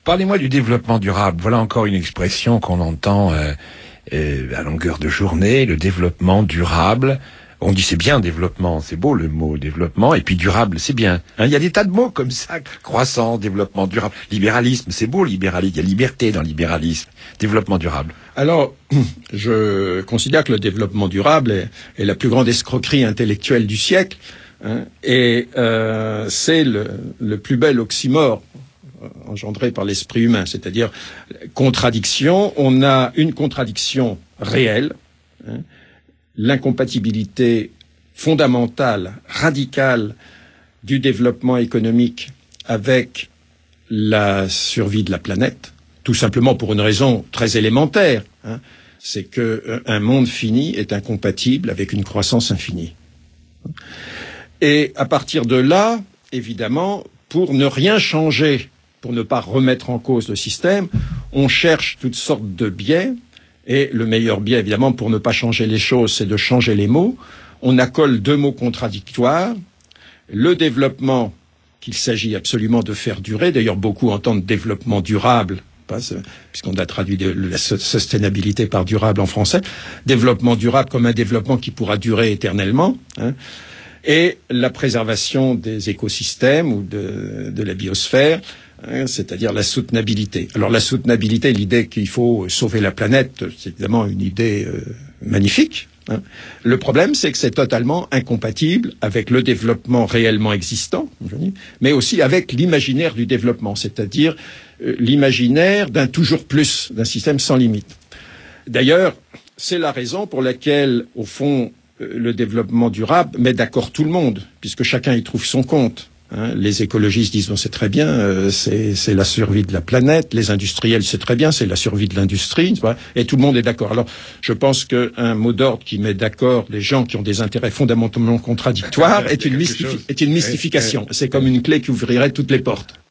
Parlez-moi du développement durable. Voilà encore une expression qu'on entend à longueur de journée, le développement durable. On dit c'est bien développement, c'est beau le mot développement, et puis durable c'est bien. Hein, il y a des tas de mots comme ça, croissance, développement durable, libéralisme, c'est beau libéralisme, il y a liberté dans le libéralisme, développement durable. Alors, je considère que le développement durable est la plus grande escroquerie intellectuelle du siècle, hein, et c'est le plus bel oxymore engendré par l'esprit humain, c'est-à-dire contradiction. On a une contradiction réelle, hein, l'incompatibilité fondamentale, radicale du développement économique avec la survie de la planète, tout simplement pour une raison très élémentaire, hein, c'est qu'un monde fini est incompatible avec une croissance infinie. Et à partir de là, évidemment, pour ne rien changer, pour ne pas remettre en cause le système, on cherche toutes sortes de biais. Et le meilleur biais, évidemment, pour ne pas changer les choses, c'est de changer les mots. On accole deux mots contradictoires. Le développement, qu'il s'agit absolument de faire durer. D'ailleurs, beaucoup entendent développement durable, puisqu'on a traduit la sustainabilité par durable en français. Développement durable comme un développement qui pourra durer éternellement, hein. Et la préservation des écosystèmes ou de la biosphère, c'est-à-dire la soutenabilité. Alors la soutenabilité, l'idée qu'il faut sauver la planète, c'est évidemment une idée magnifique, hein. Le problème, c'est que c'est totalement incompatible avec le développement réellement existant, mais aussi avec l'imaginaire du développement, c'est-à-dire l'imaginaire d'un toujours plus, d'un système sans limite. D'ailleurs, c'est la raison pour laquelle, au fond, le développement durable met d'accord tout le monde, puisque chacun y trouve son compte. Hein, les écologistes disent bon, c'est très bien, c'est la survie de la planète. Les industriels, c'est très bien, c'est la survie de l'industrie. Et tout le monde est d'accord. Alors, je pense qu'un mot d'ordre qui met d'accord les gens qui ont des intérêts fondamentalement contradictoires est une mystification. C'est comme une clé qui ouvrirait toutes les portes.